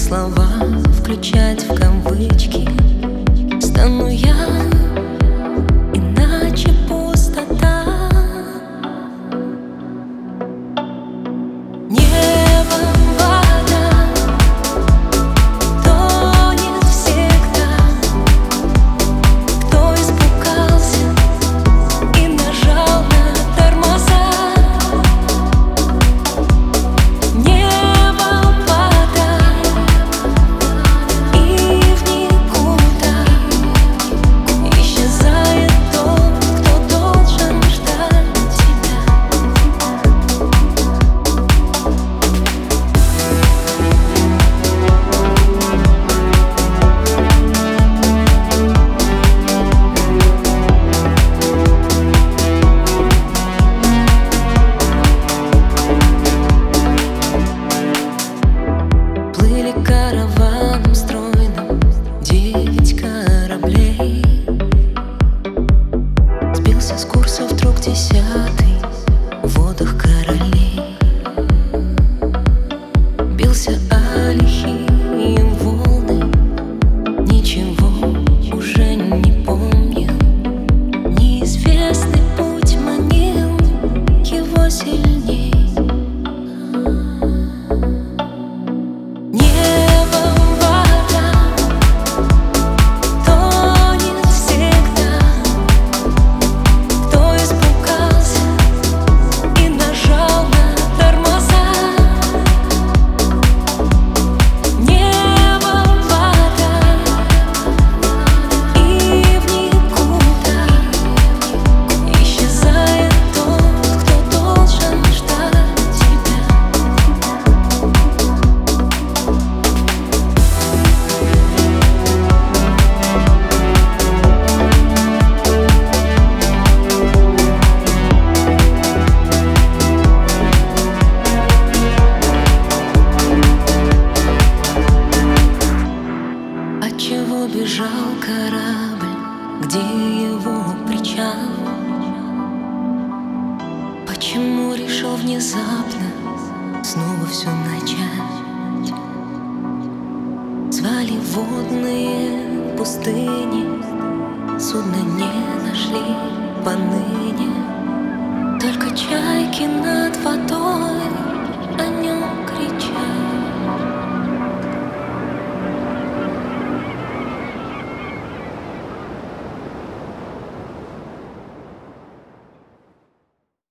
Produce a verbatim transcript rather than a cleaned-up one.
слова включать в кавычки. Стану я, иначе пустота. Небо, вода тонет всегда. Кто испугался и нажал на тормоза? Небо, вода и в никуда исчезает тот, кто должен ждать тебя. Плыли караваном стройным девять кораблей. Сбился с курса вдруг десятый в водах королей. Бился о лихие волны, ничего уже не помнил. Неизвестный путь манил его сильней. Небо, вода тонет всегда. Кто испугался и нажал на тормоза? Небо, вода и в никуда исчезает тот, кто должен ждать тебя. Отчего бежал корабль, где его причал? Почему решил внезапно снова все начать? Звали водные пустыни, судна не нашли поныне. Только чайки над водой